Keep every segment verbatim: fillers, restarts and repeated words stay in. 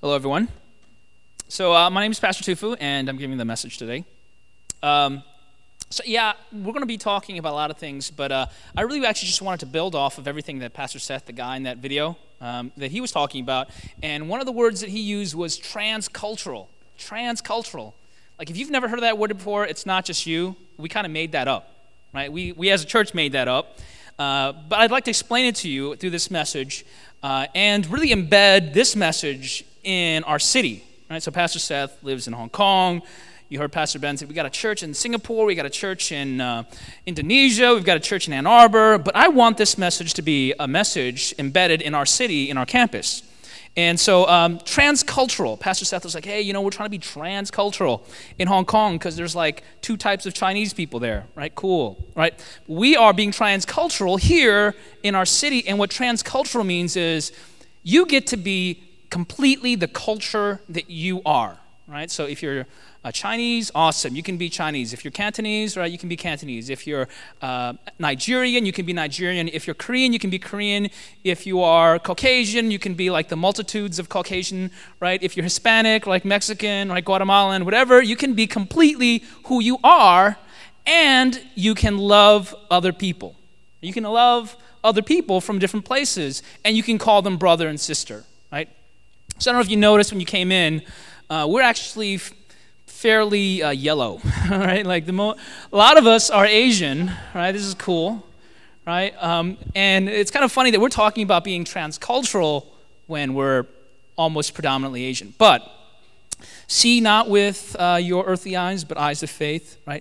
Hello, everyone. So uh, my name is Pastor Tufu, and I'm giving the message today. Um, so yeah, we're going to be talking about a lot of things, but uh, I really actually just wanted to build off of everything that Pastor Seth, the guy in that video, um, that he was talking about. And one of the words that he used was transcultural. Transcultural. Like, if you've never heard of that word before, it's not just you. We kind of made that up, right? We, we as a church made that up. Uh, but I'd like to explain it to you through this message uh, and really embed this message in our city. Right? So Pastor Seth lives in Hong Kong. You heard Pastor Ben say, we got a church in Singapore, we got a church in uh, Indonesia, we've got a church in Ann Arbor, but I want this message to be a message embedded in our city, in our campus. And so um, transcultural, Pastor Seth was like, hey, you know, we're trying to be transcultural in Hong Kong because there's like two types of Chinese people there, right? Cool, right? We are being transcultural here in our city, and what transcultural means is you get to be completely the culture that you are, right? So if you're uh, Chinese, awesome, you can be Chinese. If you're Cantonese, right, you can be Cantonese. If you're uh, Nigerian, you can be Nigerian. If you're Korean, you can be Korean. If you are Caucasian, you can be like the multitudes of Caucasian, right? If you're Hispanic, like Mexican, like Guatemalan, whatever, you can be completely who you are, and you can love other people. You can love other people from different places, and you can call them brother and sister, right? So I don't know if you noticed when you came in, uh, we're actually f- fairly uh, yellow, right? Like the mo- a lot of us are Asian, right? This is cool, right? Um, and it's kind of funny that we're talking about being transcultural when we're almost predominantly Asian. But see not with uh, your earthly eyes, but eyes of faith, right?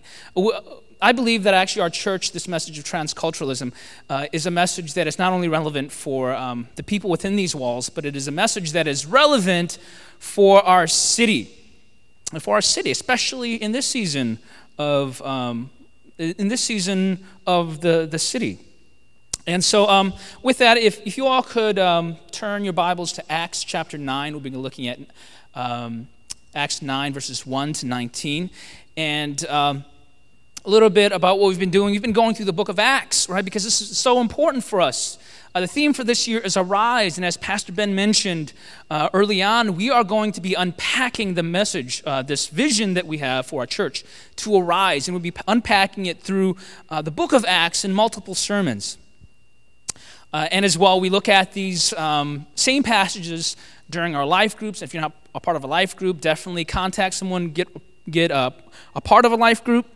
I believe that actually our church, this message of transculturalism, uh, is a message that is not only relevant for um, the people within these walls, but it is a message that is relevant for our city, and for our city, especially in this season of um, in this season of the, the city. And so um, with that, if, if you all could um, turn your Bibles to Acts chapter nine, we'll be looking at um, Acts nine, verses one to nineteen, and um, a little bit about what we've been doing. We've been going through the book of Acts, right, because this is so important for us. Uh, the theme for this year is Arise, and as Pastor Ben mentioned uh, early on, we are going to be unpacking the message, uh, this vision that we have for our church, to arise, and we'll be unpacking it through uh, the book of Acts in multiple sermons. Uh, and as well, we look at these um, same passages during our life groups. If you're not a part of a life group, definitely contact someone, get, get a, a part of a life group.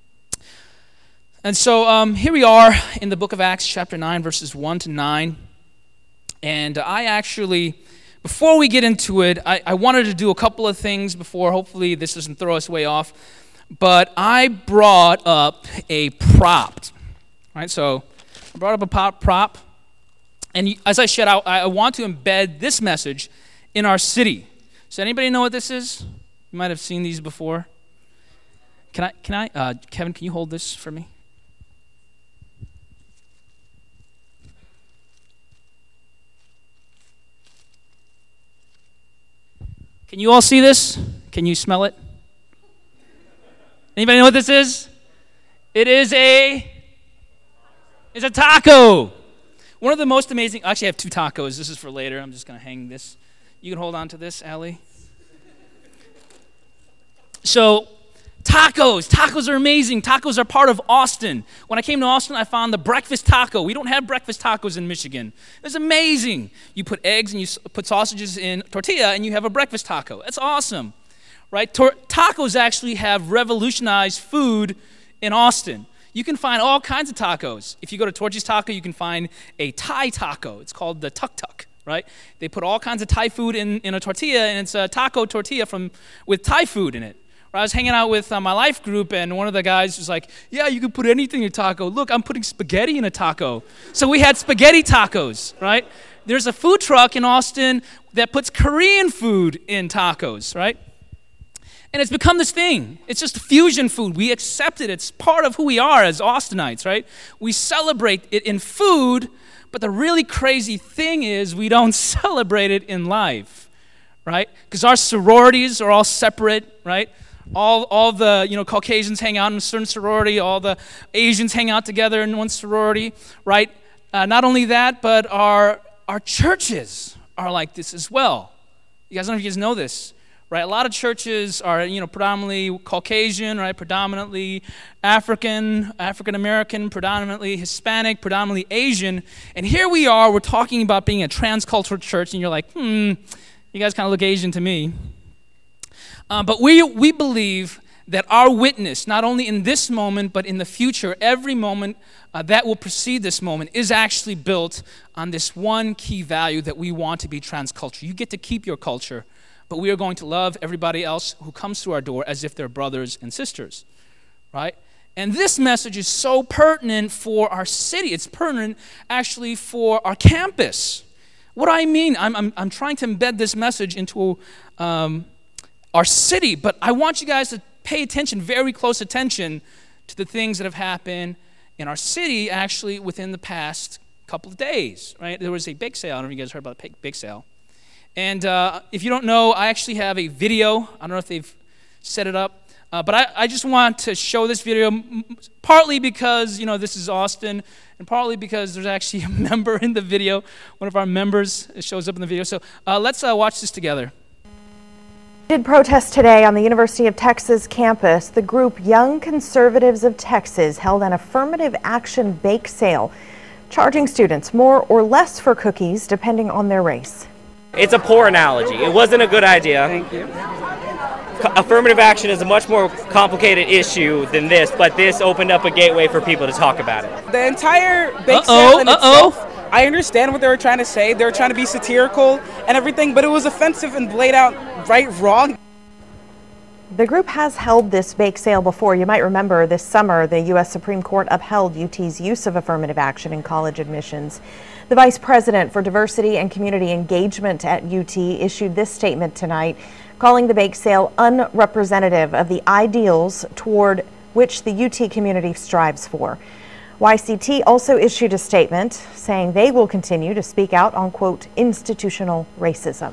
And so um, here we are in the book of Acts, chapter nine, verses one to nine. And I actually, before we get into it, I, I wanted to do a couple of things before. Hopefully this doesn't throw us way off. But I brought up a prop. Right? So I brought up a pop prop. And as I said, I, I want to embed this message in our city. Does anybody know what this is? You might have seen these before. Can I, can I, uh, Kevin, can you hold this for me? Can you all see this? Can you smell it? Anybody know what this is? It is a, it's a taco. One of the most amazing, actually I have two tacos. This is for later. I'm just going to hang this. You can hold on to this, Allie. So, tacos. Tacos are amazing. Tacos are part of Austin. When I came to Austin, I found the breakfast taco. We don't have breakfast tacos in Michigan. It's amazing. You put eggs and you put sausages in tortilla and you have a breakfast taco. That's awesome, right? Tor- tacos actually have revolutionized food in Austin. You can find all kinds of tacos. If you go to Torchy's Taco, you can find a Thai taco. It's called the Tuk Tuk, right? They put all kinds of Thai food in, in a tortilla, and it's a taco tortilla from with Thai food in it. I was hanging out with uh, my life group, and one of the guys was like, yeah, you can put anything in a taco. Look, I'm putting spaghetti in a taco. So we had spaghetti tacos, right? There's a food truck in Austin that puts Korean food in tacos, right? And it's become this thing. It's just fusion food. We accept it. It's part of who we are as Austinites, right? We celebrate it in food, but the really crazy thing is we don't celebrate it in life, right? Because our sororities are all separate, right? All all the, you know, Caucasians hang out in a certain sorority. All the Asians hang out together in one sorority, right? Uh, not only that, but our our churches are like this as well, You guys, I don't know if you guys know this, right? A lot of churches are, you know, predominantly Caucasian, right? Predominantly African, African American, predominantly Hispanic, predominantly Asian. And here we are, we're talking about being a transcultural church, and you're like, hmm, you guys kind of look Asian to me. Uh, but we we believe that our witness, not only in this moment, but in the future, every moment uh, that will precede this moment, is actually built on this one key value that we want to be transcultural. You get to keep your culture, but we are going to love everybody else who comes through our door as if they're brothers and sisters, right? And this message is so pertinent for our city. It's pertinent, actually, for our campus. What do I mean? I'm, I'm, I'm trying to embed this message into um, our city, but I want you guys to pay attention, very close attention, to the things that have happened in our city, actually, within the past couple of days, right? There was a bake sale. I don't know if you guys heard about the bake sale. And uh, if you don't know, I actually have a video. I don't know if they've set it up. Uh, but I, I just want to show this video, partly because, you know, this is Austin, and partly because there's actually a member in the video. One of our members shows up in the video. So uh, let's uh, watch this together. Did protest today on the University of Texas campus. The group Young Conservatives of Texas held an affirmative action bake sale, charging students more or less for cookies depending on their race. It's a poor analogy. It wasn't a good idea. Thank you. Affirmative action is a much more complicated issue than this, but this opened up a gateway for people to talk about it. The entire bake Uh-oh, sale in uh-oh. itself, I understand what they were trying to say. They were trying to be satirical and everything, but it was offensive and laid out right wrong. The group has held this bake sale before. You might remember this summer, the U S Supreme Court upheld U T's use of affirmative action in college admissions. The Vice President for Diversity and Community Engagement at U T issued this statement tonight, calling the bake sale unrepresentative of the ideals toward which the U T community strives for. Y C T also issued a statement saying they will continue to speak out on, quote, institutional racism.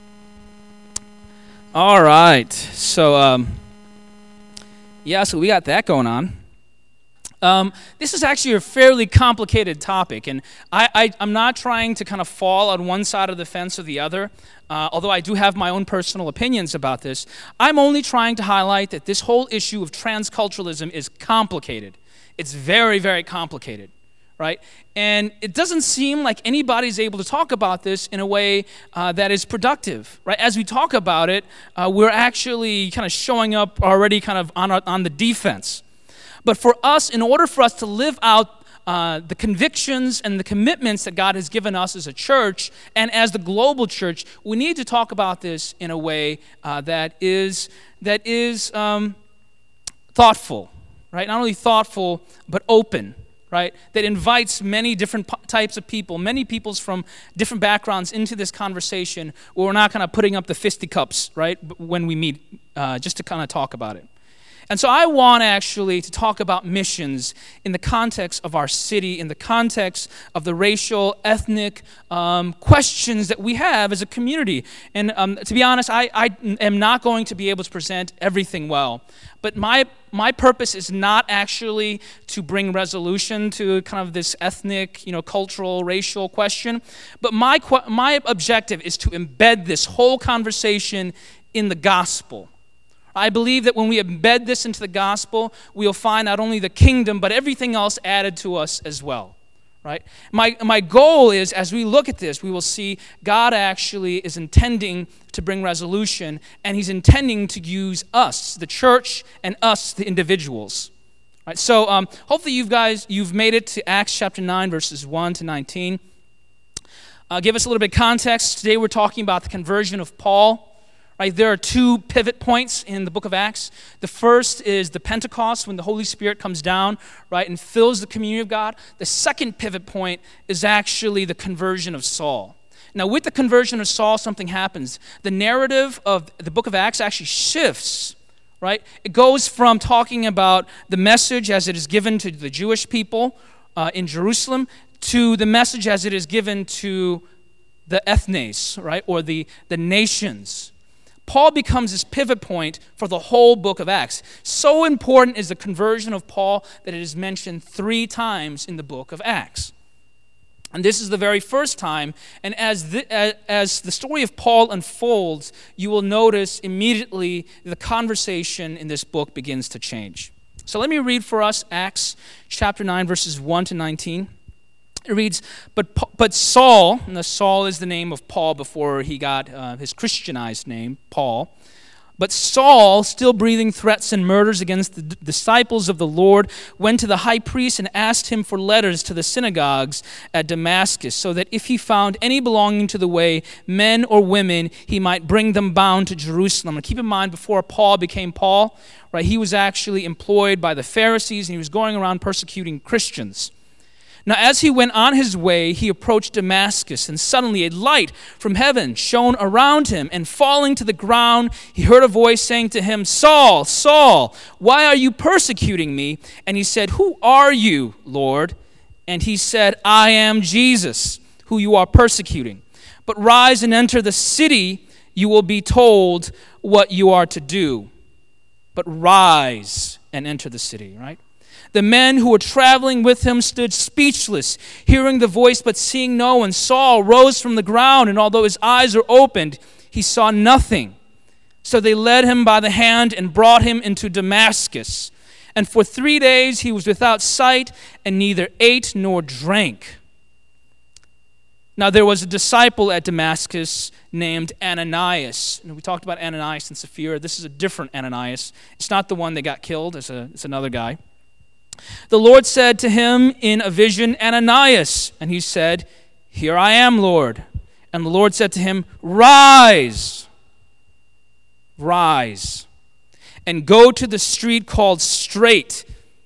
All right. So, um, yeah, so we got that going on. Um, this is actually a fairly complicated topic, and I, I, I'm not trying to kind of fall on one side of the fence or the other, uh, although I do have my own personal opinions about this. I'm only trying to highlight that this whole issue of transculturalism is complicated. It's very, very complicated, right? And it doesn't seem like anybody's able to talk about this in a way uh, that is productive, right? As we talk about it, uh, we're actually kind of showing up already kind of on, our, on the defense. But for us, in order for us to live out uh, the convictions and the commitments that God has given us as a church and as the global church, we need to talk about this in a way uh, that is that is um, thoughtful, right? Not only thoughtful, but open, right? That invites many different p- types of people, many peoples from different backgrounds into this conversation, where we're not kind of putting up the fisticuffs, right, when we meet, uh, just to kind of talk about it. And so I want actually to talk about missions in the context of our city, in the context of the racial, ethnic um, questions that we have as a community. And um, to be honest, I, I am not going to be able to present everything well. But my my purpose is not actually to bring resolution to kind of this ethnic, you know, cultural, racial question. But my my objective is to embed this whole conversation in the gospel. I believe that when we embed this into the gospel, we'll find not only the kingdom, but everything else added to us as well, right? My, my goal is, as we look at this, we will see God actually is intending to bring resolution, and he's intending to use us, the church, and us, the individuals. Right? So um, hopefully you guys, you've made it to Acts chapter nine, verses one to nineteen. Uh, give us a little bit of context. Today we're talking about the conversion of Paul. Right, there are two pivot points in the book of Acts. The first is the Pentecost, when the Holy Spirit comes down, right, and fills the community of God. The second pivot point is actually the conversion of Saul. Now, with the conversion of Saul, something happens. The narrative of the book of Acts actually shifts, right? It goes from talking about the message as it is given to the Jewish people uh, in Jerusalem to the message as it is given to the ethnes, right, or the, the nations. Paul becomes this pivot point for the whole book of Acts. So important is the conversion of Paul that it is mentioned three times in the book of Acts. And this is the very first time. And as the, as, as the story of Paul unfolds, you will notice immediately the conversation in this book begins to change. So let me read for us Acts chapter nine, verses one to nineteen. It reads, but, but Saul, and the Saul is the name of Paul before he got uh, his Christianized name, Paul. But Saul, still breathing threats and murders against the d- disciples of the Lord, went to the high priest and asked him for letters to the synagogues at Damascus, so that if he found any belonging to the way, men or women, he might bring them bound to Jerusalem. And keep in mind, before Paul became Paul, right, he was actually employed by the Pharisees, and he was going around persecuting Christians. Now, as he went on his way, he approached Damascus, and suddenly a light from heaven shone around him, and falling to the ground, he heard a voice saying to him, Saul, Saul, why are you persecuting me? And he said, who are you, Lord? And he said, I am Jesus, who you are persecuting. But rise and enter the city, you will be told what you are to do. But rise and enter the city, right? The men who were traveling with him stood speechless, hearing the voice but seeing no one. Saul rose from the ground, and although his eyes were opened, he saw nothing. So they led him by the hand and brought him into Damascus. And for three days he was without sight and neither ate nor drank. Now there was a disciple at Damascus named Ananias. And we talked about Ananias and Sapphira. This is a different Ananias. It's not the one that got killed. It's, a, it's another guy. The Lord said to him in a vision, Ananias. And he said, here I am, Lord. And the Lord said to him, rise, rise, and go to the street called Straight.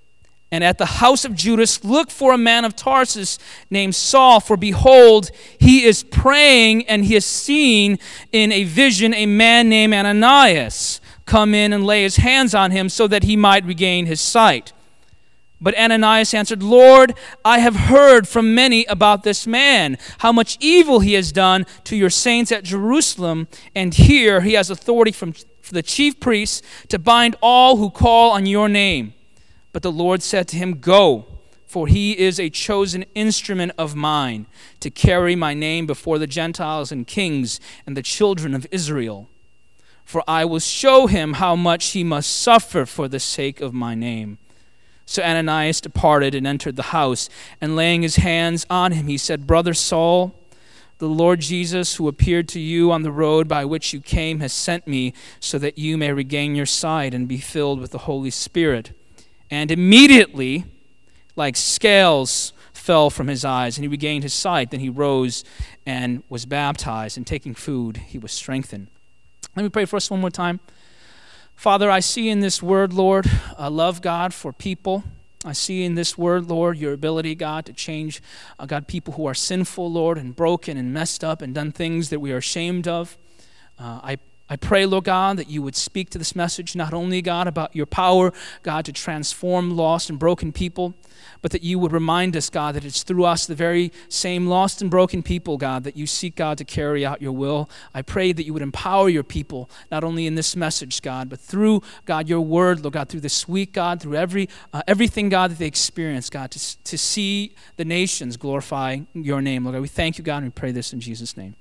And at the house of Judas, look for a man of Tarsus named Saul, for behold, he is praying, and he has seen in a vision a man named Ananias come in and lay his hands on him so that he might regain his sight. But Ananias answered, Lord, I have heard from many about this man, how much evil he has done to your saints at Jerusalem, and here he has authority from the chief priests to bind all who call on your name. But the Lord said to him, go, for he is a chosen instrument of mine to carry my name before the Gentiles and kings and the children of Israel. For I will show him how much he must suffer for the sake of my name. So Ananias departed and entered the house, and laying his hands on him, he said, Brother Saul, the Lord Jesus, who appeared to you on the road by which you came, has sent me so that you may regain your sight and be filled with the Holy Spirit. And immediately, like scales fell from his eyes, and he regained his sight. Then he rose and was baptized, and taking food, he was strengthened. Let me pray for us one more time. Father, I see in this word, Lord, a love, God, for people. I see in this word, Lord, your ability, God, to change, uh, God, people who are sinful, Lord, and broken and messed up and done things that we are ashamed of. Uh, I I pray, Lord God, that you would speak to this message, not only, God, about your power, God, to transform lost and broken people, but that you would remind us, God, that it's through us, the very same lost and broken people, God, that you seek, God, to carry out your will. I pray that you would empower your people, not only in this message, God, but through, God, your word, Lord God, through this week, God, through every uh, everything, God, that they experience, God, to, to see the nations glorify your name. Lord God, we thank you, God, and we pray this in Jesus' name.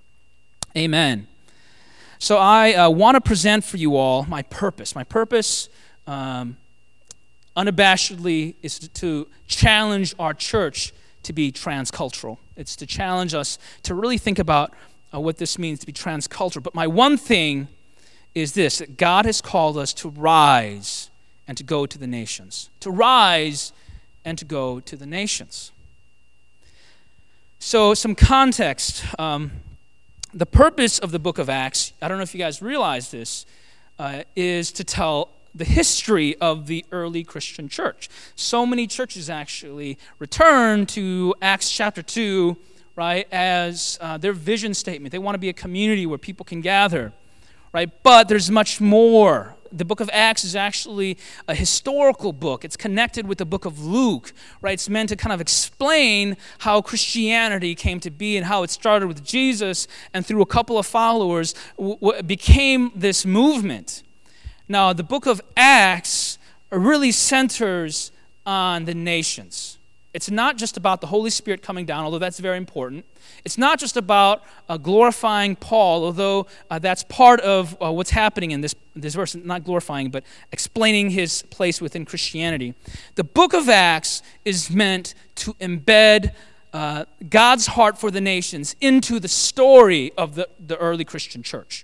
Amen. So I uh, want to present for you all my purpose. My purpose, um, unabashedly, is to, to challenge our church to be transcultural. It's to challenge us to really think about uh, what this means to be transcultural. But my one thing is this, that God has called us to rise and to go to the nations. To rise and to go to the nations. So some context. Um, The purpose of the book of Acts, I don't know if you guys realize this, uh, is to tell the history of the early Christian church. So many churches actually return to Acts chapter two, right, as uh, their vision statement. They want to be a community where people can gather, right? But there's much more. The book of Acts is actually a historical book. It's connected with the book of Luke, right? It's meant to kind of explain how Christianity came to be and how it started with Jesus and through a couple of followers w- w- became this movement. Now, the book of Acts really centers on the nations. It's not just about the Holy Spirit coming down, although that's very important. It's not just about uh, glorifying Paul, although uh, that's part of uh, what's happening in this, this verse, not glorifying, but explaining his place within Christianity. The book of Acts is meant to embed uh, God's heart for the nations into the story of the, the early Christian church.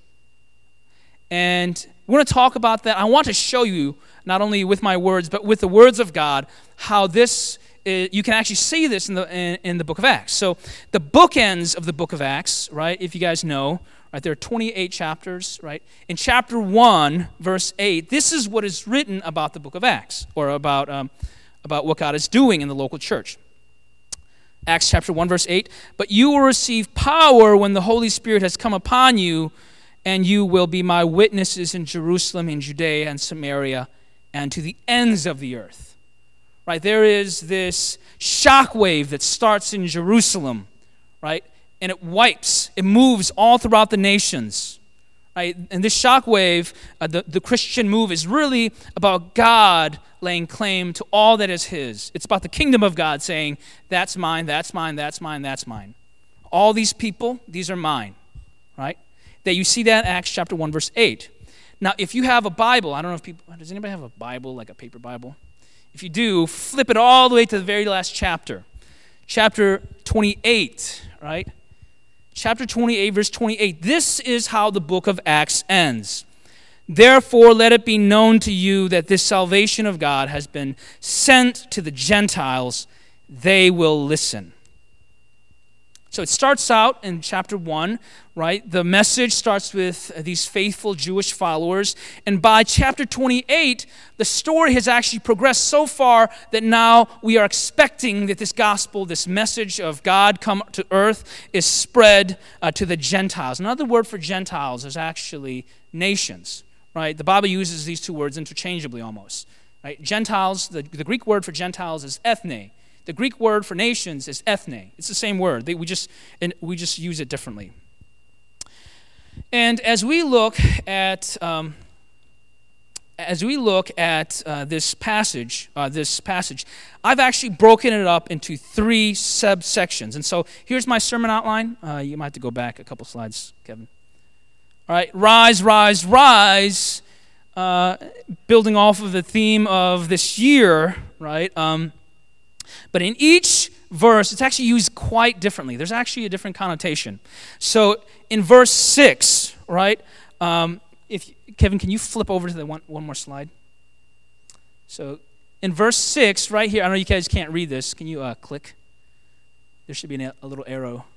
And we're going to talk about that. I want to show you, not only with my words, but with the words of God, how this is, you can actually see this in the in, in the book of Acts. So the bookends of the book of Acts, right, if you guys know, right, there are twenty-eight chapters, right? In chapter one, verse eight, this is what is written about the book of Acts, or about, um, about what God is doing in the local church. Acts chapter one, verse eight, "But you will receive power when the Holy Spirit has come upon you, and you will be my witnesses in Jerusalem, in Judea, and Samaria, and to the ends of the earth." Right, there is this shockwave that starts in Jerusalem, right, and it wipes, it moves all throughout the nations, right? And this shockwave, uh, the, the Christian move, is really about God laying claim to all that is His. It's about the kingdom of God saying, that's mine, that's mine, that's mine, that's mine. All these people, these are mine, right? That you see that in Acts chapter one, verse eight. Now, if you have a Bible, I don't know if people, does anybody have a Bible, like a paper Bible? If you do, flip it all the way to the very last chapter. Chapter twenty-eight, right? Chapter twenty-eight, verse twenty-eight. This is how the book of Acts ends. "Therefore, let it be known to you that this salvation of God has been sent to the Gentiles. They will listen." So it starts out in chapter one, right? The message starts with these faithful Jewish followers. And by chapter twenty-eight, the story has actually progressed so far that now we are expecting that this gospel, this message of God come to earth, is spread uh, to the Gentiles. Another word for Gentiles is actually nations, right? The Bible uses these two words interchangeably almost, right? Gentiles, the, the Greek word for Gentiles is ethne. The Greek word for nations is ethne. It's the same word. They, we just and we just use it differently. And as we look at um, as we look at uh, this passage, uh, this passage, I've actually broken it up into three subsections. And so here's my sermon outline. Uh, you might have to go back a couple slides, Kevin. All right, rise, rise, rise. Uh, building off of the theme of this year, right? Um, But in each verse, it's actually used quite differently. There's actually a different connotation. So in verse six, right? Um, if Kevin, can you flip over to the one, one more slide? So in verse six, right here, I know you guys can't read this. Can you uh, click? There should be an, a little arrow.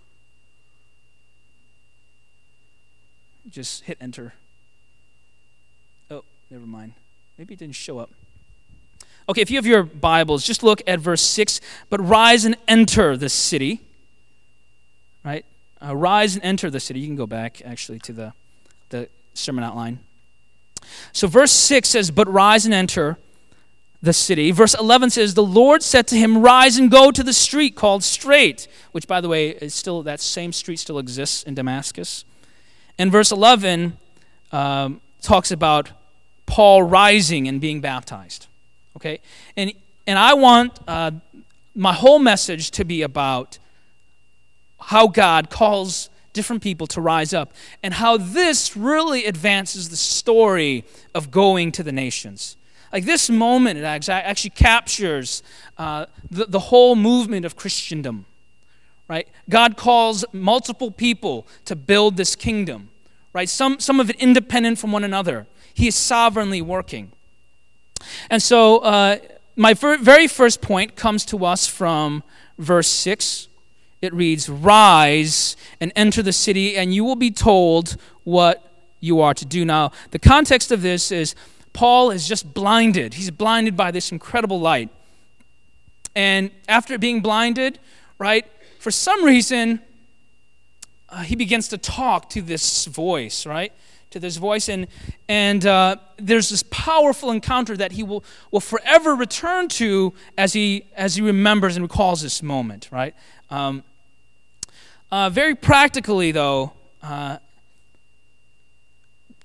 Just hit enter. Oh, never mind. Maybe it didn't show up. Okay, if you have your Bibles, just look at verse six. "But rise and enter the city." Right? Uh, rise and enter the city. You can go back, actually, to the, the sermon outline. So verse six says, "But rise and enter the city." Verse eleven says, "The Lord said to him, rise and go to the street called Straight," which, by the way, is still that same street still exists in Damascus. And verse eleven um, talks about Paul rising and being baptized. Okay, and and I want uh, my whole message to be about how God calls different people to rise up and how this really advances the story of going to the nations. Like this moment, it actually captures uh, the, the whole movement of Christendom, right? God calls multiple people to build this kingdom, right? Some, some of it independent from one another. He is sovereignly working. And so uh, my very first point comes to us from verse six. It reads, "Rise and enter the city, and you will be told what you are to do." Now, the context of this is Paul is just blinded. He's blinded by this incredible light. And after being blinded, right, for some reason, uh, he begins to talk to this voice, right? to this voice, and and uh, there's this powerful encounter that he will, will forever return to as he as he remembers and recalls this moment, right? Um, uh, very practically, though, uh,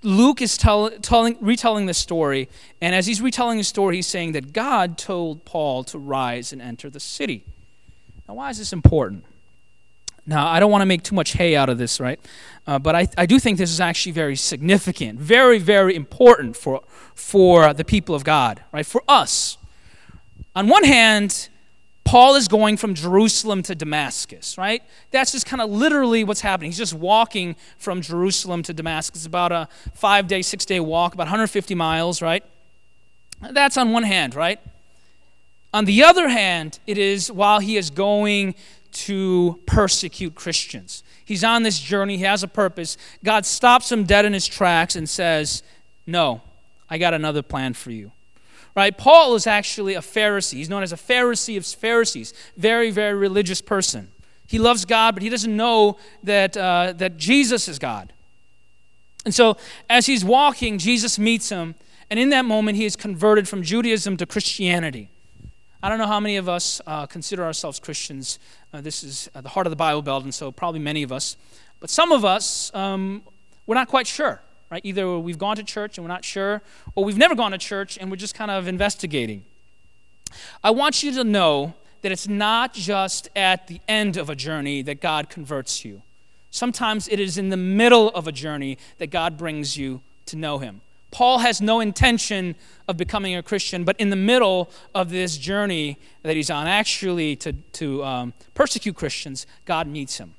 Luke is tell, telling, retelling this story, and as he's retelling the story, he's saying that God told Paul to rise and enter the city. Now, why is this important? Now, I don't want to make too much hay out of this, right? Uh, but I, I do think this is actually very significant, very, very important for, for the people of God, right? For us. On one hand, Paul is going from Jerusalem to Damascus, right? That's just kind of literally what's happening. He's just walking from Jerusalem to Damascus. It's about a five-day, six-day walk, about one hundred fifty miles, right? That's on one hand, right? On the other hand, it is while he is going to persecute Christians. He's on this journey. He has a purpose. God stops him dead in his tracks and says, no, I got another plan for you. Right? Paul is actually a Pharisee. He's known as a Pharisee of Pharisees. Very, very religious person. He loves God, but he doesn't know that, uh, that Jesus is God. And so as he's walking, Jesus meets him, and in that moment he is converted from Judaism to Christianity. I don't know how many of us uh, consider ourselves Christians. Uh, this is uh, the heart of the Bible Belt, and so probably many of us. But some of us, um, we're not quite sure, right? Either we've gone to church and we're not sure, or we've never gone to church and we're just kind of investigating. I want you to know that it's not just at the end of a journey that God converts you. Sometimes it is in the middle of a journey that God brings you to know him. Paul has no intention of becoming a Christian, but in the middle of this journey that he's on, actually to, to um, persecute Christians, God meets him.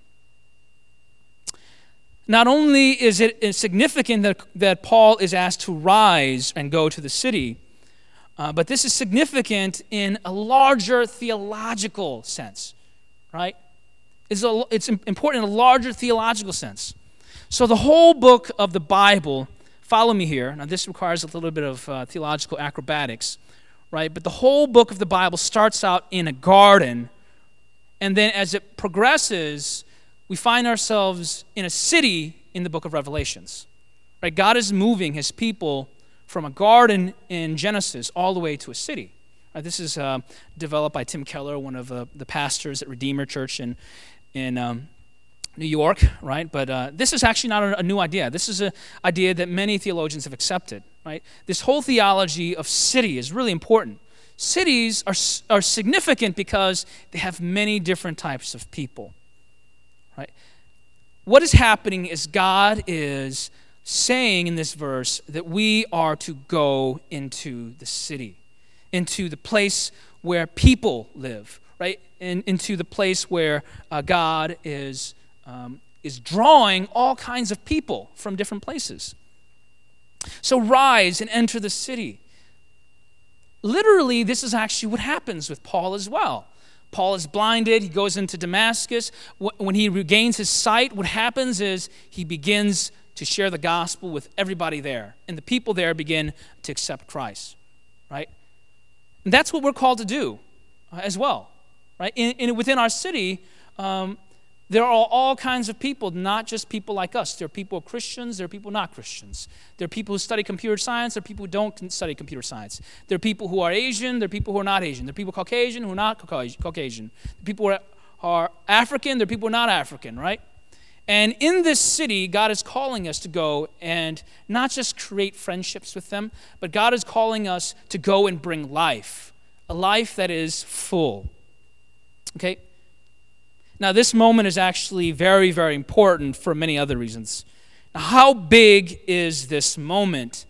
Not only is it significant that, that Paul is asked to rise and go to the city, uh, but this is significant in a larger theological sense, right? It's, a, it's important in a larger theological sense. So the whole book of the Bible, follow me here. Now, this requires a little bit of uh, theological acrobatics, right? But the whole book of the Bible starts out in a garden, and then as it progresses, we find ourselves in a city in the book of Revelations, right? God is moving his people from a garden in Genesis all the way to a city. Right? This is uh, developed by Tim Keller, one of uh, the pastors at Redeemer Church in, in um, New York, right? But uh, this is actually not a, a new idea. This is an idea that many theologians have accepted, right? This whole theology of city is really important. Cities are, are significant because they have many different types of people, right? What is happening is God is saying in this verse that we are to go into the city, into the place where people live, right? In, into the place where uh, God is Um, is drawing all kinds of people from different places. So rise and enter the city. Literally, this is actually what happens with Paul as well. Paul is blinded. He goes into Damascus. When he regains his sight, what happens is he begins to share the gospel with everybody there. And the people there begin to accept Christ, right? And that's what we're called to do uh, as well, right? In, in, within our city, um, there are all kinds of people, not just people like us. There are people who are Christians, there are people not Christians. There are people who study computer science, there are people who don't study computer science. There are people who are Asian, there are people who are not Asian. There are people Caucasian who are not Caucasian. There are people who are, are African, there are people who are not African, right? And in this city, God is calling us to go and not just create friendships with them, but God is calling us to go and bring life, a life that is full, okay? Now, this moment is actually very, very important for many other reasons. Now, how big is this moment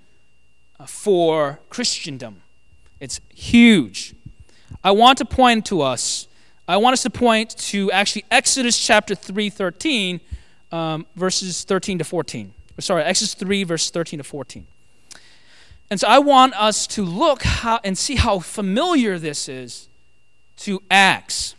for Christendom? It's huge. I want to point to us, I want us to point to actually Exodus chapter three, thirteen, um, verses thirteen to fourteen. Sorry, Exodus three, verse thirteen to fourteen. And so I want us to look how, and see how familiar this is to Acts.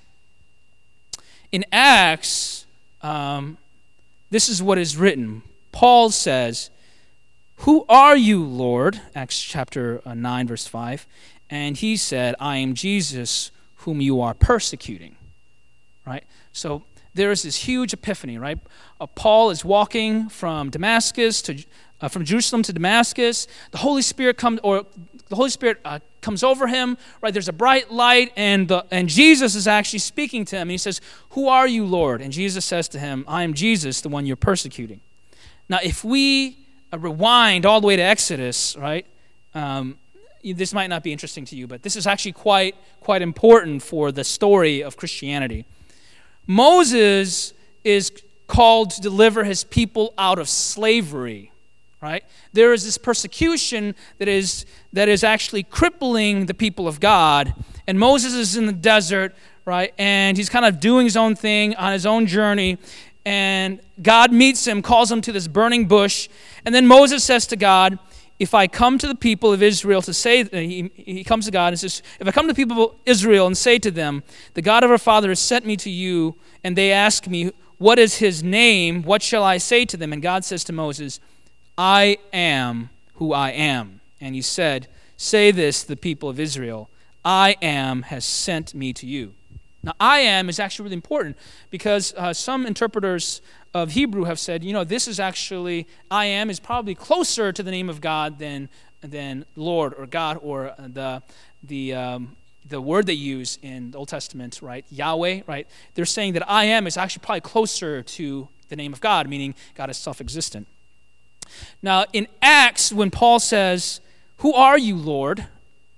In Acts, um, this is what is written. Paul says, "Who are you, Lord?" Acts chapter nine, verse five. And he said, "I am Jesus, whom you are persecuting." Right? So there is this huge epiphany, right? Uh, Paul is walking from Damascus to uh, from Jerusalem to Damascus. The Holy Spirit comes, or the Holy Spirit uh, comes over him. Right? There's a bright light, and the and Jesus is actually speaking to him. And he says, "Who are you, Lord?" And Jesus says to him, "I am Jesus, the one you're persecuting." Now, if we uh, rewind all the way to Exodus, right, um, this might not be interesting to you, but this is actually quite, quite important for the story of Christianity. Moses is called to deliver his people out of slavery, right? There is this persecution that is that is actually crippling the people of God, and Moses is in the desert, right? And he's kind of doing his own thing on his own journey, and God meets him, calls him to this burning bush, and then Moses says to God, if I come to the people of Israel to say, he, he comes to God and says, if I come to the people of Israel and say to them, the God of our father has sent me to you, and they ask me, what is his name? What shall I say to them? And God says to Moses, I am who I am. And he said, say this to the people of Israel, I am has sent me to you. Now, I am is actually really important because uh, some interpreters of Hebrew have said, you know, this is actually, I am is probably closer to the name of God than than Lord or God or the the um, the word they use in the Old Testament, right? Yahweh, right? They're saying that I am is actually probably closer to the name of God, meaning God is self-existent. Now, in Acts, when Paul says, who are you, Lord?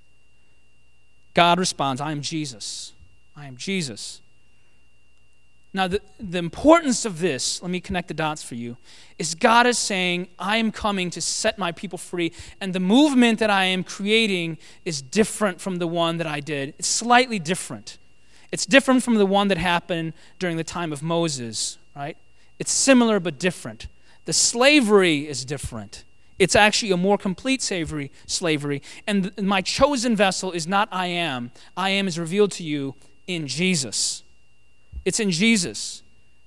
God responds, I am Jesus. I am Jesus. Now, the, the importance of this, let me connect the dots for you, is God is saying, I am coming to set my people free, and the movement that I am creating is different from the one that I did. It's slightly different. It's different from the one that happened during the time of Moses, right? It's similar but different. The slavery is different. It's actually a more complete slavery, slavery, and th- my chosen vessel is not I am. I am is revealed to you in Jesus. It's in Jesus.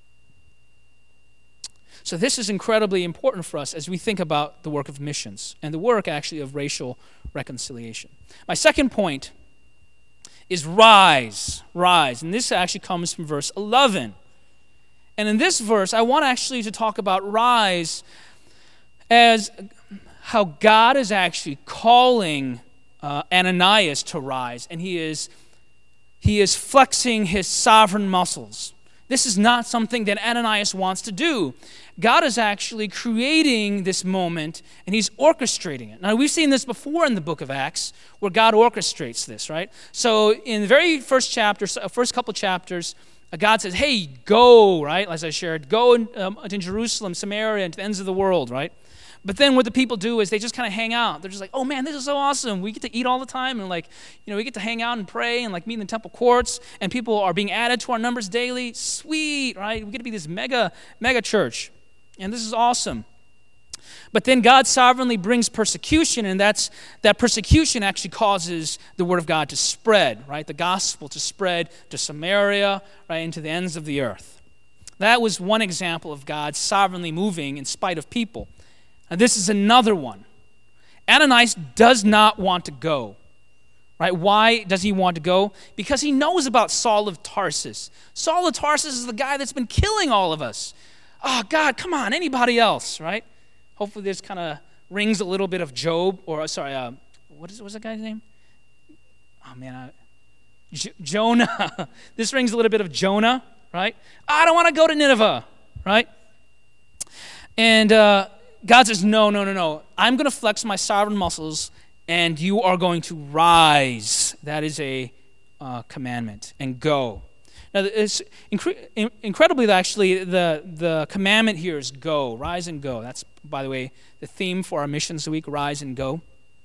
So this is incredibly important for us as we think about the work of missions and the work actually of racial reconciliation. My second point is rise, rise. And this actually comes from verse eleven. And in this verse, I want actually to talk about rise as how God is actually calling uh, Ananias to rise, and he is He is flexing his sovereign muscles. This is not something that Ananias wants to do. God is actually creating this moment, and he's orchestrating it. Now, we've seen this before in the book of Acts, where God orchestrates this, right? So in the very first chapter, first couple chapters, God says, hey, go, right? As I shared, go in, um, to Jerusalem, Samaria, and to the ends of the world, right? But then what the people do is they just kind of hang out. They're just like, oh man, this is so awesome. We get to eat all the time, and like, you know, we get to hang out and pray and like meet in the temple courts, and people are being added to our numbers daily. Sweet, right? We get to be this mega, mega church. And this is awesome. But then God sovereignly brings persecution, and that's that persecution actually causes the word of God to spread, right? The gospel to spread to Samaria, right, and to the ends of the earth. That was one example of God sovereignly moving in spite of people. And this is another one. Ananias does not want to go, right? Why does he want to go? Because he knows about Saul of Tarsus. Saul of Tarsus is the guy that's been killing all of us. Oh, God, come on, anybody else, right? Hopefully this kind of rings a little bit of Job, or sorry, uh, what is what's that guy's name? Oh, man, I, J- Jonah. This rings a little bit of Jonah, right? I don't want to go to Nineveh, right? And uh, God says, no, no, no, no. I'm going to flex my sovereign muscles, and you are going to rise. That is a uh, commandment, and go. Now, it's incre- incredibly, actually, the, the commandment here is go, rise and go. That's, by the way, the theme for our Missions Week, rise and go.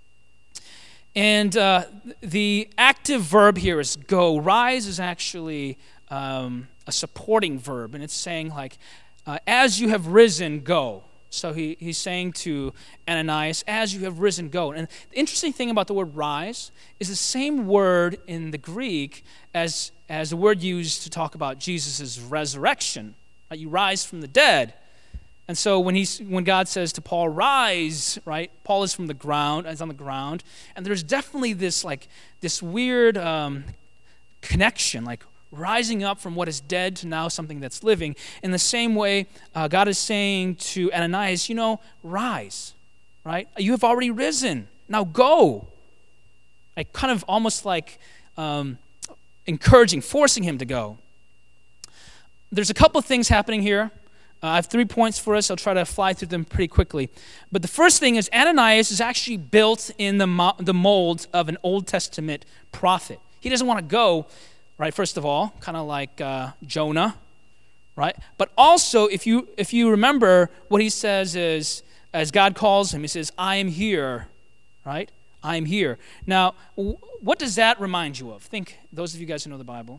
And uh, the active verb here is go. Rise is actually um, a supporting verb, and it's saying like, uh, as you have risen, go. So he, he's saying to Ananias, as you have risen, go. And the interesting thing about the word rise is the same word in the Greek as, as the word used to talk about Jesus' resurrection. Right? You rise from the dead. And so when he's when God says to Paul, rise, right? Paul is from the ground, is on the ground. And there's definitely this like this weird um, connection, like rising up from what is dead to now something that's living. In the same way, uh, God is saying to Ananias, you know, rise, right? You have already risen. Now go. Like kind of almost like um, encouraging, forcing him to go. There's a couple of things happening here. Uh, I have three points for us. I'll try to fly through them pretty quickly. But the first thing is Ananias is actually built in the, mo- the mold of an Old Testament prophet. He doesn't want to go, right, first of all, kind of like uh, Jonah, right? But also, if you if you remember, what he says is, as God calls him, he says, I am here, right? I am here. Now, w- what does that remind you of? Think, those of you guys who know the Bible.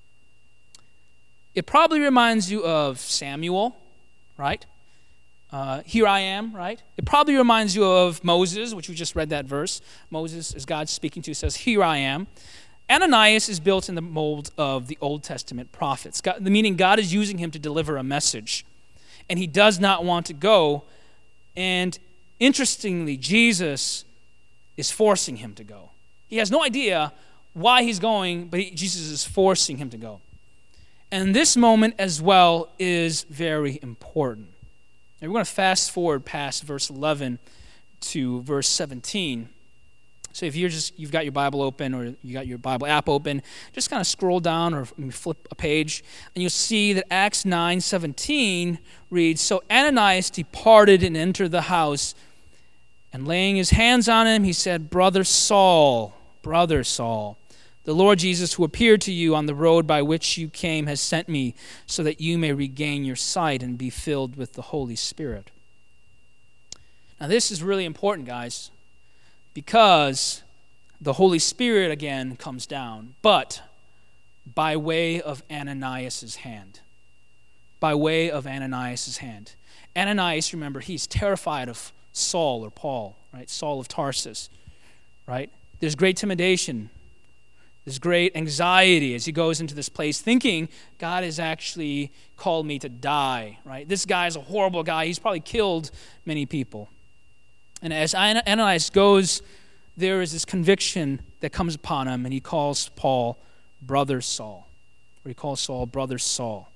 It probably reminds you of Samuel, right? Uh, here I am, right? It probably reminds you of Moses, which we just read that verse. Moses, as God's speaking to, says, here I am. Ananias is built in the mold of the Old Testament prophets, God, meaning God is using him to deliver a message. And he does not want to go. And interestingly, Jesus is forcing him to go. He has no idea why he's going, but he, Jesus is forcing him to go. And this moment as well is very important. And we're going to fast forward past verse eleven to verse seventeen. So if you're just you've got your Bible open or you got your Bible app open, just kind of scroll down or flip a page, and you'll see that Acts nine seventeen reads, So Ananias departed and entered the house, and laying his hands on him, he said, Brother Saul, brother Saul, the Lord Jesus, who appeared to you on the road by which you came, has sent me so that you may regain your sight and be filled with the Holy Spirit. Now, this is really important, guys, because the Holy Spirit, again, comes down, but by way of Ananias' hand. By way of Ananias' hand. Ananias, remember, he's terrified of Saul or Paul, right? Saul of Tarsus, right? There's great intimidation. There's great anxiety as he goes into this place thinking God has actually called me to die, right? This guy is a horrible guy. He's probably killed many people. And as Ananias goes, there is this conviction that comes upon him, and he calls Paul Brother Saul, or he calls Saul Brother Saul.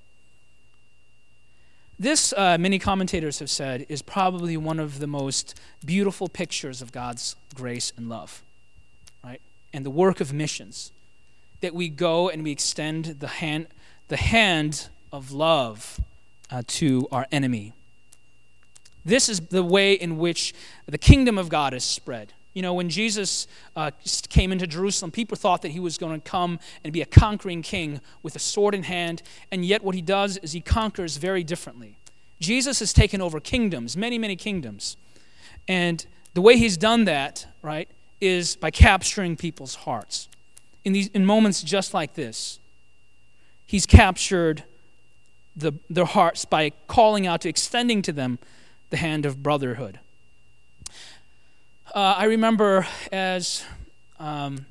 This, uh, many commentators have said, is probably one of the most beautiful pictures of God's grace and love, right? And the work of missions. That we go and we extend the hand, the hand of love uh, to our enemy. This is the way in which the kingdom of God is spread. You know, when Jesus uh, came into Jerusalem, people thought that he was going to come and be a conquering king with a sword in hand, and yet what he does is he conquers very differently. Jesus has taken over kingdoms, many, many kingdoms. And the way he's done that, right, is by capturing people's hearts. In these in moments just like this, he's captured the, their hearts by calling out, to extending to them the hand of brotherhood. Uh, I remember as um,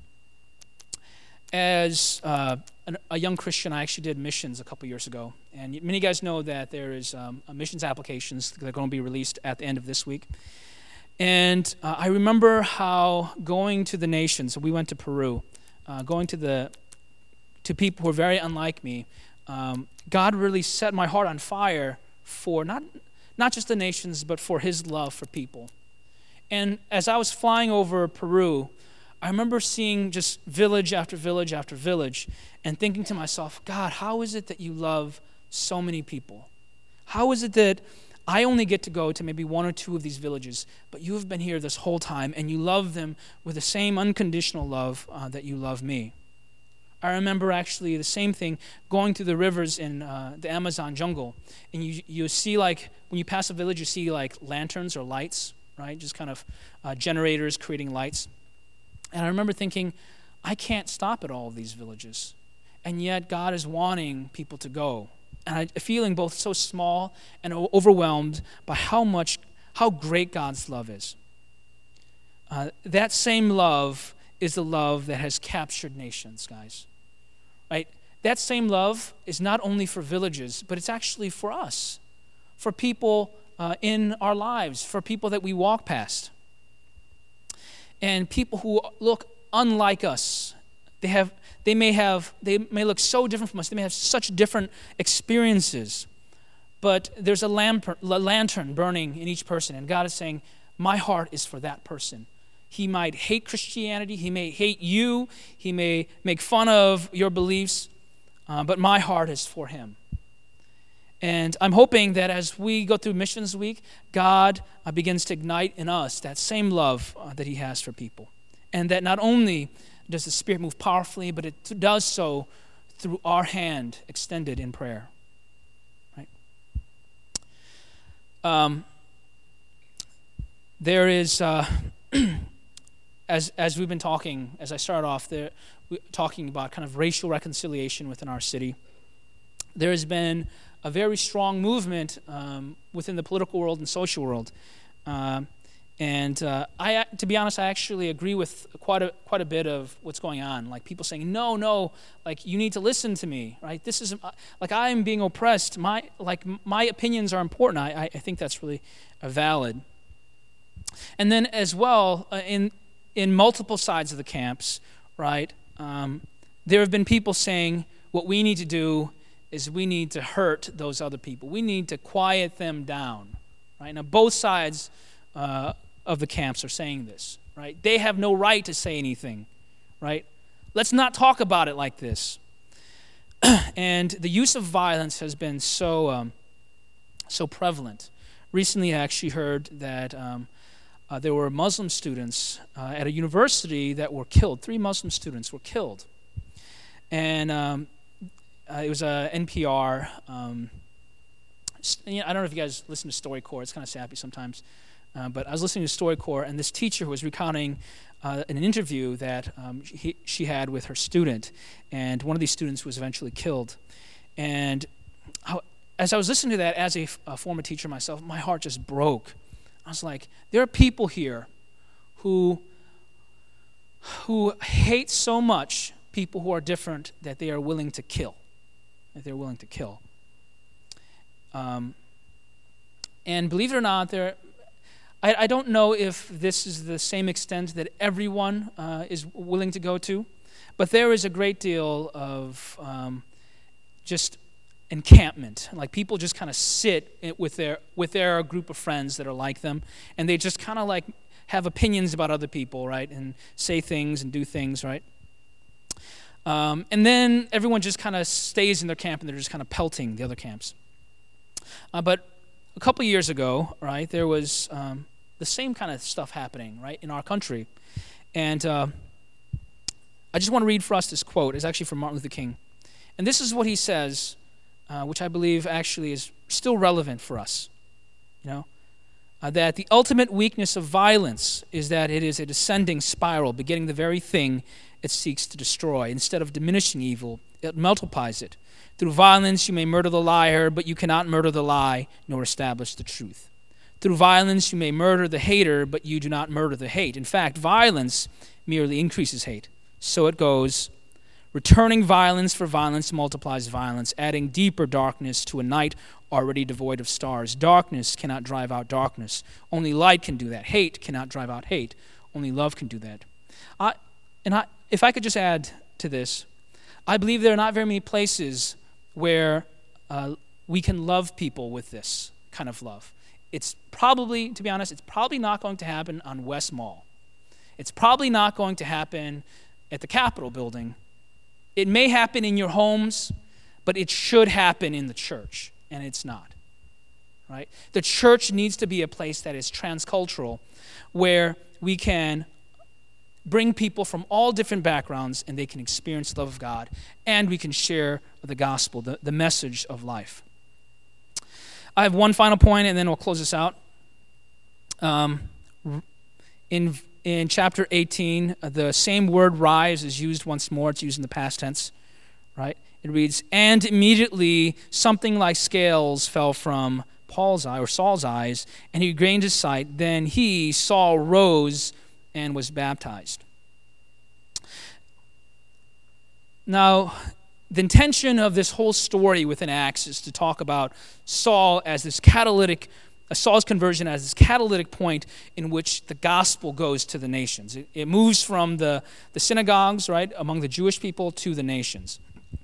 as uh, an, a young Christian, I actually did missions a couple years ago, and many of you guys know that there is um, missions applications that are going to be released at the end of this week. And uh, I remember how going to the nations, we went to Peru. Uh, going to the to people who are very unlike me, um, God really set my heart on fire for not not just the nations, but for his love for people. And as I was flying over Peru, I remember seeing just village after village after village and thinking to myself, God, how is it that you love so many people? How is it that I only get to go to maybe one or two of these villages, but you have been here this whole time, and you love them with the same unconditional love uh, that you love me? I remember actually the same thing going through the rivers in uh, the Amazon jungle, and you you see, like, when you pass a village, you see like lanterns or lights, right? Just kind of uh, generators creating lights. And I remember thinking, I can't stop at all of these villages, and yet God is wanting people to go. And I feeling both so small and overwhelmed by how much, how great God's love is. Uh, that same love is the love that has captured nations, guys. Right? That same love is not only for villages, but it's actually for us, for people uh, in our lives, for people that we walk past. And people who look unlike us. They have, they may have, they may look so different from us. They may have such different experiences. But there's a lamp, a lantern burning in each person, and God is saying, my heart is for that person. He might hate Christianity. He may hate you. He may make fun of your beliefs. Uh, but my heart is for him. And I'm hoping that as we go through Missions Week, God uh, begins to ignite in us that same love uh, that he has for people. And that not only does the Spirit move powerfully, but it does so through our hand extended in prayer. Right? Um, there is, uh, as as we've been talking, as I started off, there, we, talking about kind of racial reconciliation within our city, there has been a very strong movement um, within the political world and social world. Um, and uh, I, to be honest, I actually agree with quite a quite a bit of what's going on. Like people saying, no, no, like you need to listen to me, right? This is, like I am being oppressed. My like my opinions are important. I, I think that's really uh, valid. And then as well, uh, in in multiple sides of the camps, right, um, there have been people saying what we need to do is we need to hurt those other people. We need to quiet them down, right? Now, both sides uh, of the camps are saying this, right? They have no right to say anything, right? Let's not talk about it like this. And the use of violence has been so um, so prevalent. Recently, I actually heard that um, uh, there were Muslim students uh, at a university that were killed. Three Muslim students were killed. And um, Uh, it was a N P R. Um, you know, I don't know if you guys listen to StoryCorps. It's kind of sappy sometimes. Uh, but I was listening to StoryCorps, and this teacher was recounting uh, in an interview that um, he, she had with her student, and one of these students was eventually killed. And how, as I was listening to that, as a, a former teacher myself, my heart just broke. I was like, there are people here who who hate so much people who are different that they are willing to kill. That they're willing to kill. Um, and believe it or not, there, I, I don't know if this is the same extent that everyone uh, is willing to go to, but there is a great deal of um, just encampment. Like people just kind of sit with their with their group of friends that are like them, and they just kind of like have opinions about other people, right, and say things and do things, right. Um, and then everyone just kind of stays in their camp, and they're just kind of pelting the other camps. Uh, but a couple years ago, right, there was um, the same kind of stuff happening, right, in our country. And uh, I just want to read for us this quote. It's actually from Martin Luther King. And this is what he says, uh, which I believe actually is still relevant for us, you know, uh, that the ultimate weakness of violence is that it is a descending spiral, begetting the very thing it seeks to destroy. Instead of diminishing evil, it multiplies it. Through violence, you may murder the liar, but you cannot murder the lie nor establish the truth. Through violence, you may murder the hater, but you do not murder the hate. In fact, violence merely increases hate. So it goes. Returning violence for violence multiplies violence, adding deeper darkness to a night already devoid of stars. Darkness cannot drive out darkness. Only light can do that. Hate cannot drive out hate. Only love can do that. I, and I, if I could just add to this, I believe there are not very many places where uh, we can love people with this kind of love. It's probably, to be honest, it's probably not going to happen on West Mall. It's probably not going to happen at the Capitol building. It may happen in your homes, but it should happen in the church, and it's not. Right? The church needs to be a place that is transcultural, where we can bring people from all different backgrounds, and they can experience the love of God, and we can share the gospel, the, the message of life. I have one final point, and then we'll close this out. Um, in in chapter eighteen, the same word "rise" is used once more. It's used in the past tense, right? It reads, "And immediately something like scales fell from Paul's eye or Saul's eyes, and he regained his sight. Then he, Saul, rose and was baptized." Now, the intention of this whole story within Acts is to talk about Saul as this catalytic, uh, Saul's conversion as this catalytic point in which the gospel goes to the nations. It, it moves from the, the synagogues, right, among the Jewish people to the nations.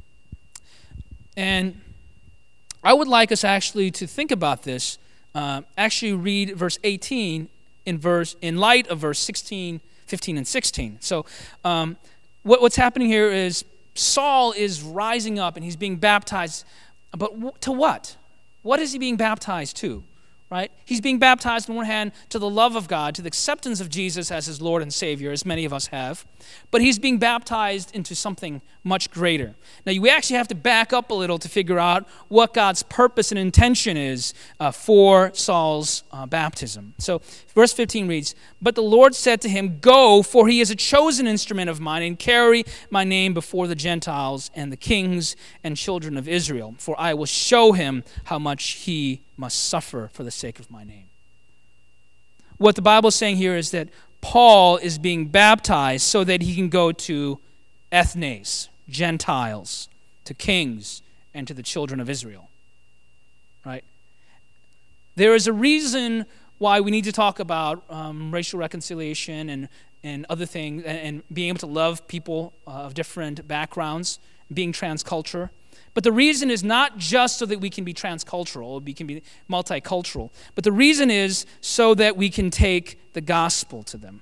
And I would like us actually to think about this, uh, actually read verse eighteen in verse in light of verse sixteen, fifteen, and sixteen. So um, what, what's happening here is Saul is rising up and he's being baptized, but w- to what? what is he being baptized to? Right? He's being baptized on one hand to the love of God, to the acceptance of Jesus as his Lord and Savior, as many of us have. But he's being baptized into something much greater. Now, we actually have to back up a little to figure out what God's purpose and intention is uh, for Saul's uh, baptism. So, verse fifteen reads, "But the Lord said to him, 'Go, for he is a chosen instrument of mine, and carry my name before the Gentiles and the kings and children of Israel. For I will show him how much he must suffer for the sake of my name.'" What the Bible is saying here is that Paul is being baptized so that he can go to ethnes, Gentiles, to kings, and to the children of Israel. Right? There is a reason why we need to talk about um, racial reconciliation and, and other things, and, and being able to love people uh, of different backgrounds, being transculture. But the reason is not just so that we can be transcultural, we can be multicultural, but the reason is so that we can take the gospel to them.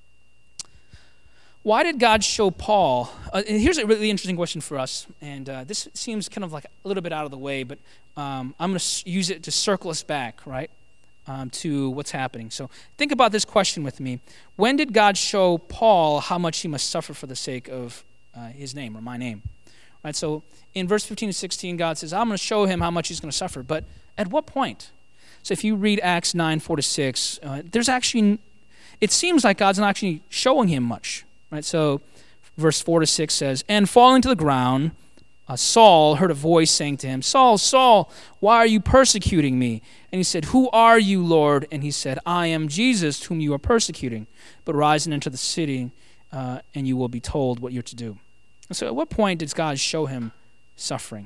Why did God show Paul? Uh, and here's a really interesting question for us, and uh, this seems kind of like a little bit out of the way, but um, I'm going to use it to circle us back, right, um, to what's happening. So think about this question with me. When did God show Paul how much he must suffer for the sake of uh, his name or my name? Right, so in verse fifteen to sixteen, God says, I'm going to show him how much he's going to suffer. But at what point? So if you read Acts nine, four to six, uh, there's actually, it seems like God's not actually showing him much. Right, so verse four to six says, "And falling to the ground, uh, Saul heard a voice saying to him, 'Saul, Saul, why are you persecuting me?' And he said, 'Who are you, Lord?' And he said, 'I am Jesus, whom you are persecuting. But rise and enter the city, uh, and you will be told what you're to do.'" So at what point does God show him suffering?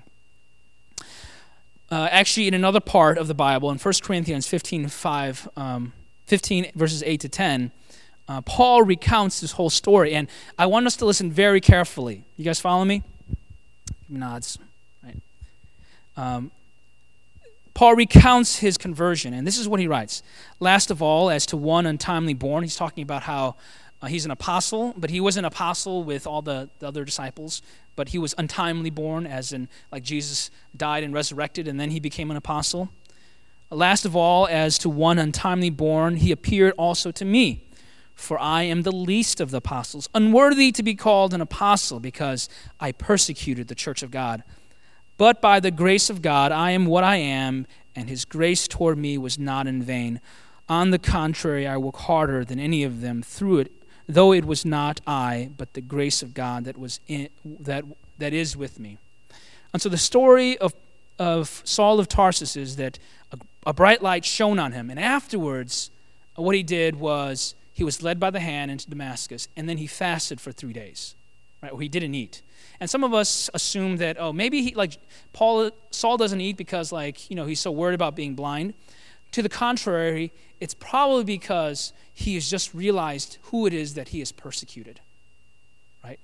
Uh, actually, in another part of the Bible, in First Corinthians fifteen, five, um, fifteen verses eight to ten, uh, Paul recounts this whole story. And I want us to listen very carefully. You guys follow me? Nods. Right. Um, Paul recounts his conversion, and this is what he writes. "Last of all, as to one untimely born," he's talking about how Uh, he's an apostle, but he was an apostle with all the, the other disciples, but he was untimely born, as in, like Jesus died and resurrected, and then he became an apostle. "Last of all, as to one untimely born, he appeared also to me, for I am the least of the apostles, unworthy to be called an apostle, because I persecuted the church of God. But by the grace of God, I am what I am, and his grace toward me was not in vain. On the contrary, I work harder than any of them through it, though it was not I, but the grace of God that was in, that that is with me." And so the story of of Saul of Tarsus is that a, a bright light shone on him, and afterwards, what he did was he was led by the hand into Damascus, and then he fasted for three days, right? Where he didn't eat. And some of us assume that, oh, maybe he like Paul Saul doesn't eat because like you know he's so worried about being blind. To the contrary, it's probably because he has just realized who it is that he has persecuted, right?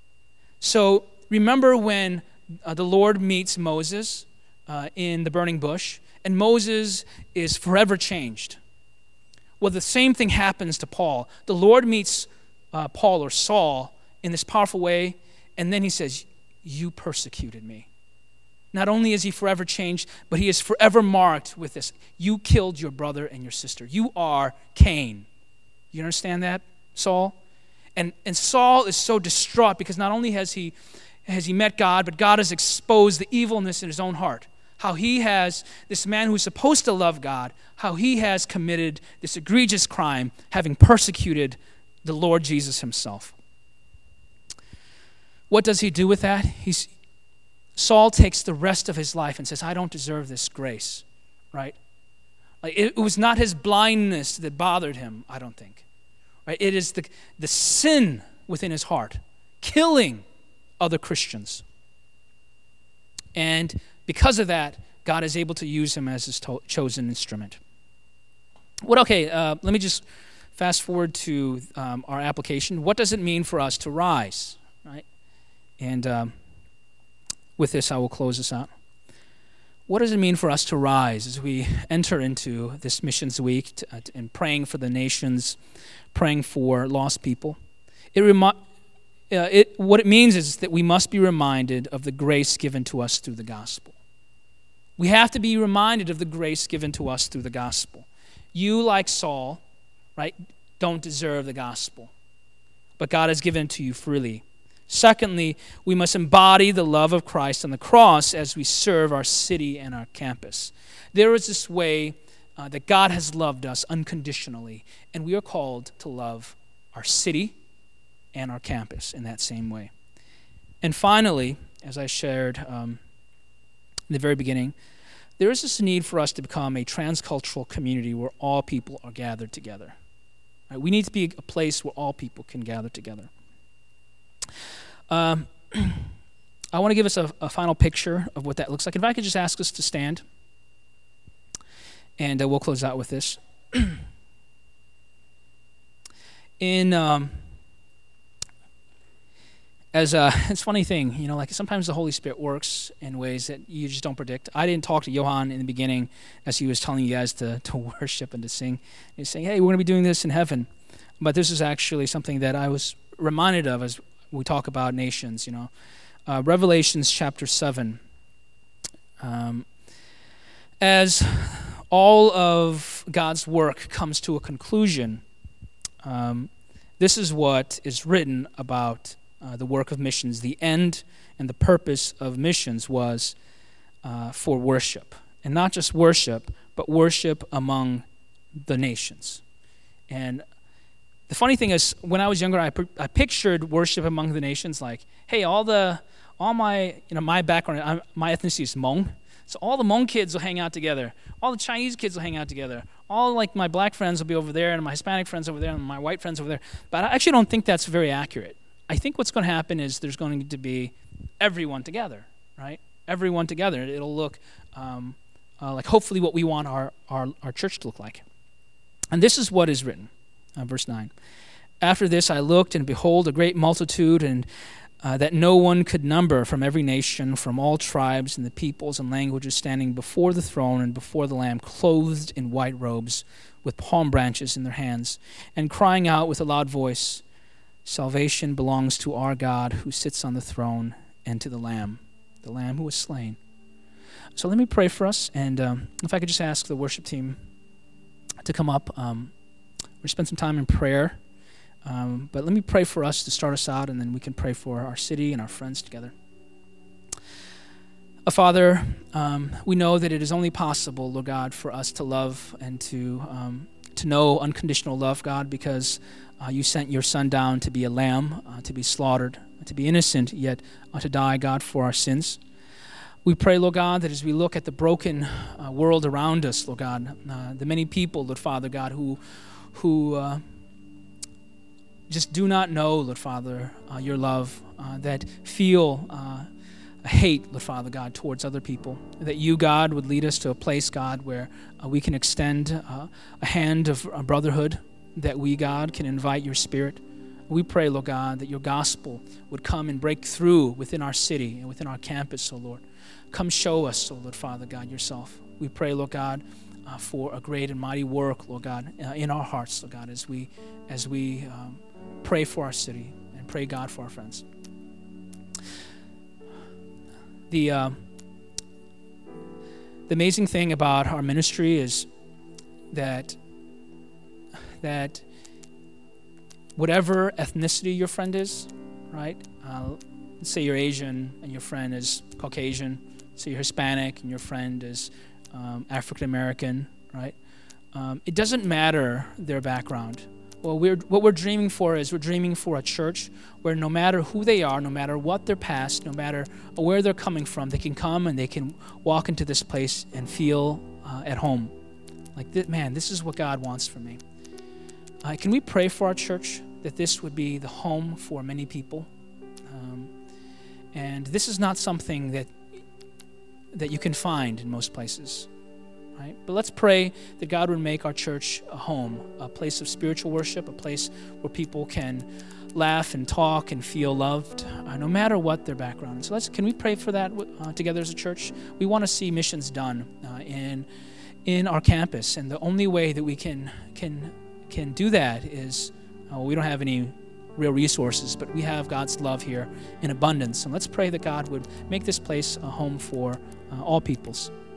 So remember when uh, the Lord meets Moses uh, in the burning bush, and Moses is forever changed. Well, the same thing happens to Paul. The Lord meets uh, Paul or Saul in this powerful way, and then he says, "You persecuted me." Not only is he forever changed, but he is forever marked with this. You killed your brother and your sister. You are Cain. You understand that, Saul? And and Saul is so distraught because not only has he has he met God, but God has exposed the evilness in his own heart. How he has, this man who's supposed to love God, how he has committed this egregious crime, having persecuted the Lord Jesus himself. What does he do with that? He's Saul takes the rest of his life and says, I don't deserve this grace, right? Like it, it was not his blindness that bothered him, I don't think. Right? It is the, the sin within his heart, killing other Christians. And because of that, God is able to use him as his to- chosen instrument. What? Okay, uh, let me just fast forward to um, our application. What does it mean for us to rise, right? And um, with this, I will close this out. What does it mean for us to rise as we enter into this missions week to, uh, and praying for the nations, praying for lost people? It, remi- uh, it what it means is that we must be reminded of the grace given to us through the gospel. We have to be reminded of the grace given to us through the gospel. You, like Saul, right, don't deserve the gospel, but God has given it to you freely. Secondly, we must embody the love of Christ on the cross as we serve our city and our campus. There is this way uh, that God has loved us unconditionally, and we are called to love our city and our campus in that same way. And finally, as I shared um, in the very beginning, there is this need for us to become a transcultural community where all people are gathered together. Right? We need to be a place where all people can gather together. Um, I want to give us a, a final picture of what that looks like. If I could just ask us to stand, and uh, we'll close out with this. In um, As a, it's a funny thing, you know, like sometimes the Holy Spirit works in ways that you just don't predict. I didn't talk to Johan in the beginning as he was telling you guys to, to worship and to sing. He's saying, hey, we're going to be doing this in heaven. But this is actually something that I was reminded of as we talk about nations, you know. Uh, Revelations chapter seven. Um, as all of God's work comes to a conclusion, um, this is what is written about Uh, the work of missions. The end and the purpose of missions was uh, for worship. And not just worship, but worship among the nations. And the funny thing is, when I was younger, I, I pictured worship among the nations like, hey, all the, all my, you know, my background, I'm, my ethnicity is Hmong. So all the Hmong kids will hang out together. All the Chinese kids will hang out together. All like my black friends will be over there, and my Hispanic friends over there, and my white friends over there. But I actually don't think that's very accurate. I think what's going to happen is there's going to be everyone together, right? Everyone together. It'll look um, uh, like hopefully what we want our, our, our church to look like. And this is what is written, uh, verse nine. After this I looked, and behold, a great multitude, and uh, that no one could number, from every nation, from all tribes and the peoples and languages, standing before the throne and before the Lamb, clothed in white robes, with palm branches in their hands, and crying out with a loud voice, salvation belongs to our God who sits on the throne and to the Lamb, the Lamb who was slain. So let me pray for us, and um, if I could just ask the worship team to come up. Um, we'll spend some time in prayer, um, but let me pray for us to start us out, and then we can pray for our city and our friends together. Uh, Father, um, we know that it is only possible, Lord God, for us to love and to um, to know unconditional love, God, because Uh, you sent your Son down to be a lamb, uh, to be slaughtered, to be innocent, yet uh, to die, God, for our sins. We pray, Lord God, that as we look at the broken uh, world around us, Lord God, uh, the many people, Lord Father God, who who uh, just do not know, Lord Father, uh, your love, uh, that feel uh, hate, Lord Father God, towards other people, that you, God, would lead us to a place, God, where uh, we can extend uh, a hand of uh, brotherhood, that we, God, can invite your Spirit. We pray, Lord God, that your gospel would come and break through within our city and within our campus, oh Lord. Come show us, oh Lord Father God, yourself. We pray, Lord God, uh, for a great and mighty work, Lord God, uh, in our hearts, Lord God, as we as we um, pray for our city and pray, God, for our friends. The uh, the amazing thing about our ministry is that that whatever ethnicity your friend is, right? Uh, let's say you're Asian and your friend is Caucasian. Say you're Hispanic and your friend is um, African American, right? Um, it doesn't matter their background. Well, we're, what we're dreaming for is we're dreaming for a church where no matter who they are, no matter what their past, no matter where they're coming from, they can come and they can walk into this place and feel uh, at home. Like, th- man, this is what God wants from me. Uh, can we pray for our church that this would be the home for many people? Um, and this is not something that that you can find in most places, right? But let's pray that God would make our church a home, a place of spiritual worship, a place where people can laugh and talk and feel loved, uh, no matter what their background. So let's can we pray for that uh, together as a church? We want to see missions done uh, in in our campus, and the only way that we can can can do that is uh, we don't have any real resources, but we have God's love here in abundance. And let's pray that God would make this place a home for uh, all peoples.